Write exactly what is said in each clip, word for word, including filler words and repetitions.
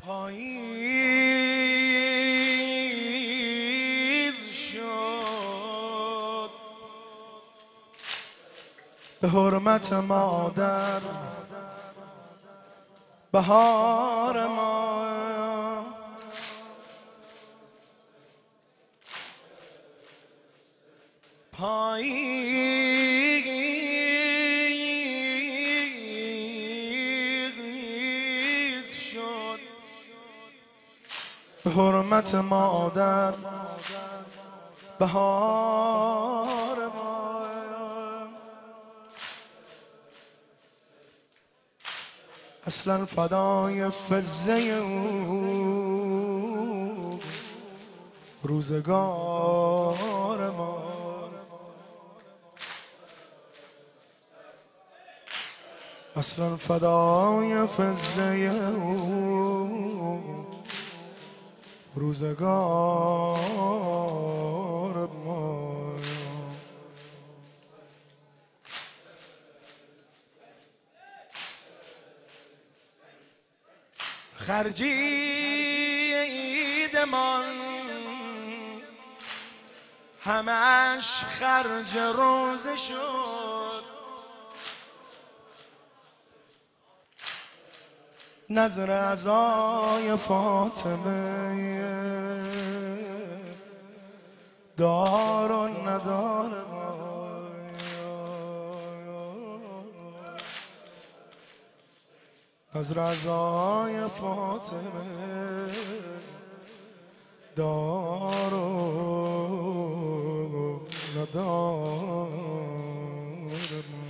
پاییز شد به حرمت مادر، بهار ما پاییز شد به حرمت مادر، بهار ما اصلا فدای فزه او روزگار ما، اصلا فدای فزه او روزگار ما. خرجیدمان همش خرج روزه شد، نظر عزای فاطمه دار و ندار ما، نظر عزای فاطمه دار و ندار ما.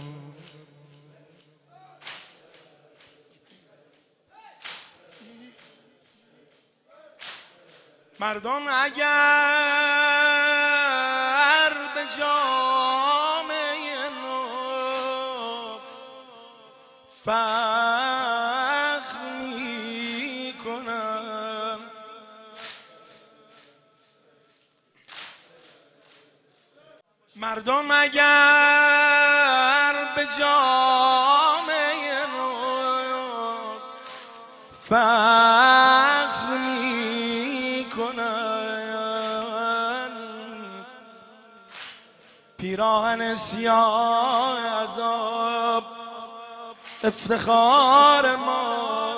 مردم اگر به جامعه نو فخر می کنن، مردم اگر به جامعه نو فخر می کنن، پیراهن سیاه عذاب افتخار ما،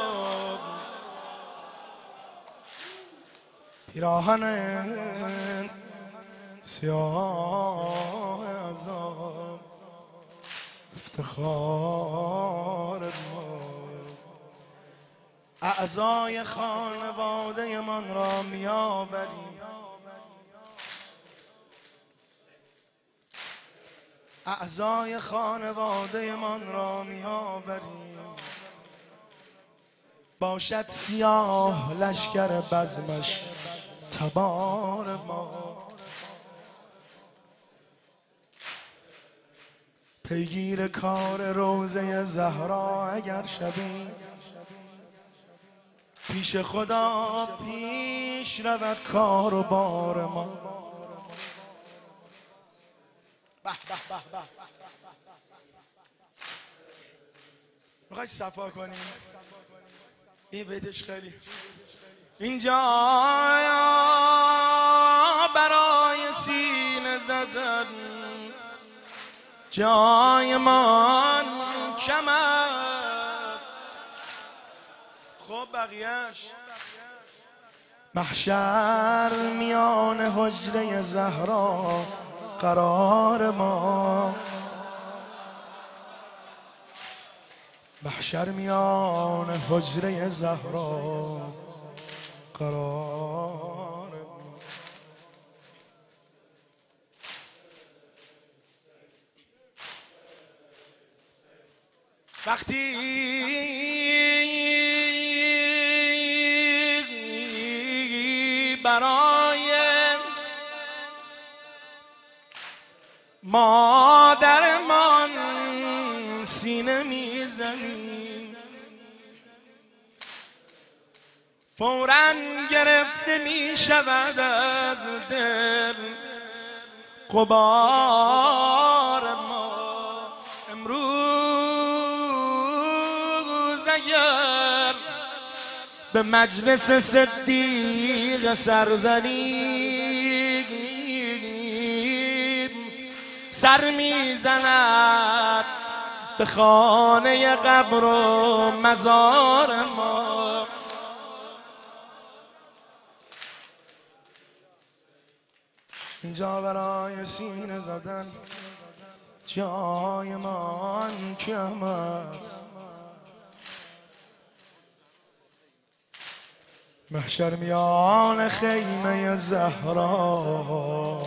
پیراهن سیاه عذاب افتخار ما. اعضای خانواده من را میآوریم، اعضای خانواده من را میآوریم، باشد سیاه لشکر بزمش تبار ما، پیگیر کار روضه زهرا اگر شویم، پیش خدا پیش رود کار و بار ما. به به به به میخوای صفا کنیم؟ این بیتش خیلی اینجا برای سینه زدن جای من کم است. خب بقیهش محشر میان حجره زهرا قرار ما، محشر میان حجره زهرا قرار ما. وقتی برای مادرمان سینه میزنیم، فوراً گرفته میشود از دل غبار ما. امروز اگر به مجلس صدیق سرزنی سر میزند به خانه قبر و مزار ما. اینجا برای سینه زدن جای من کم است، محشر میان خیمه زهرا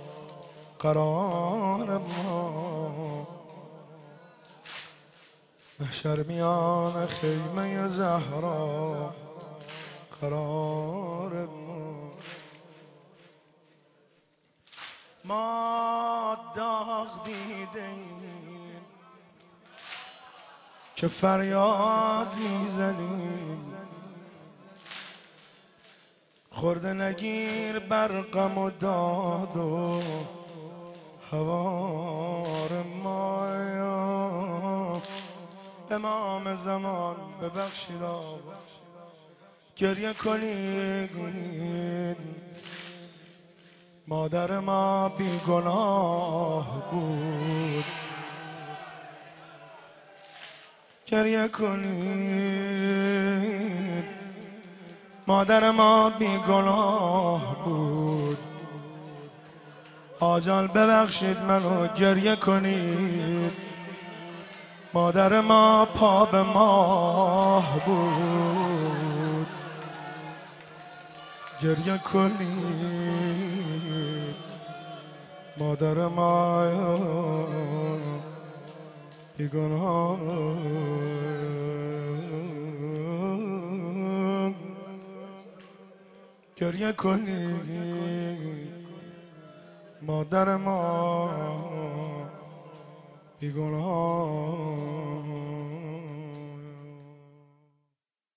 قرار ما، محشر میان خیمه زهرا قرار ما. ما داغ دیدیم که فریاد میزنیم، خورده نگیر بر غم و داد و هوار ما. امام زمان ببخشید گریه کنید، مادر ما بی گناه بود. گریه کنید، مادر ما بی گناه بود. آجال ببخشید منو، گریه کنید، مادر ما پا به ماه بود. گریه کنید، مادر ما بیگناه. گریه کنید، مادر ما بیگناه.